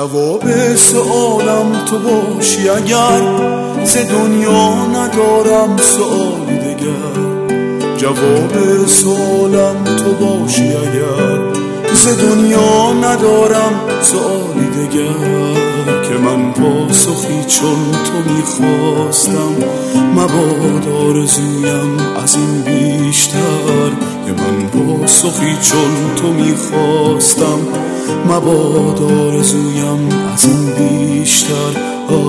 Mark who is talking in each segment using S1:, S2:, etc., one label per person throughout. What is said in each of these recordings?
S1: جواب سوالم تو باشی اگر ز دنیا ندارم سوالی دگر. جواب سوالم تو باشی اگر ز دنیا ندارم سوالی دگر. که من پاسخی چون تو میخواستم مباد آرزویم از این بیشتر. که من پاسخی چون تو میخواستم مباد آرزویم از این بیشتر.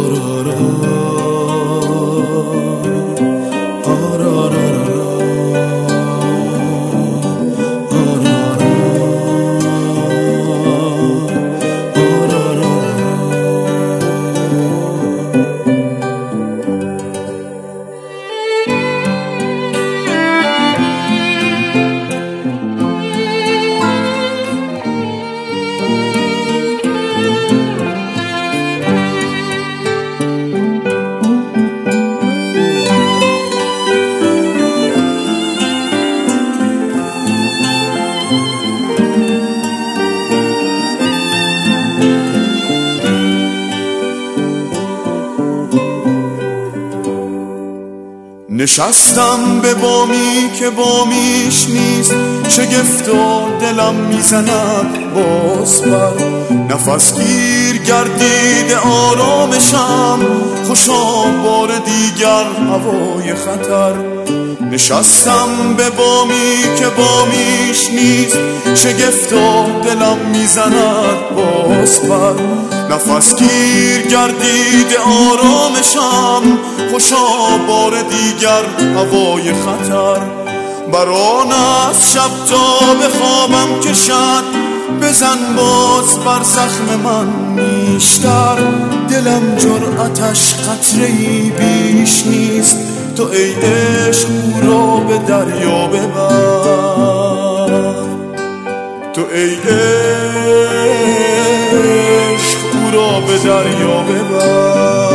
S1: نشستم به بامی که بامیش نیست، شگفتا دلم میزند باز بر. نفس گیر گردیده آرامشم، خوشا بار دیگر هوای خطر. نشستم به بامی که بامیش نیست، شگفتا دلم میزند باز بر. نفس گیر گردیده آرامشم، خوشا بار دیگر هوای خطر. بران از شب تا به خوابم کشد، بزن باز بر زخم من نیشتر. دلم جرأتش قطره‌ای بیش نیست، تو ای عشق او را به دریا ببر. تو ای عشق او را به دریا ببر.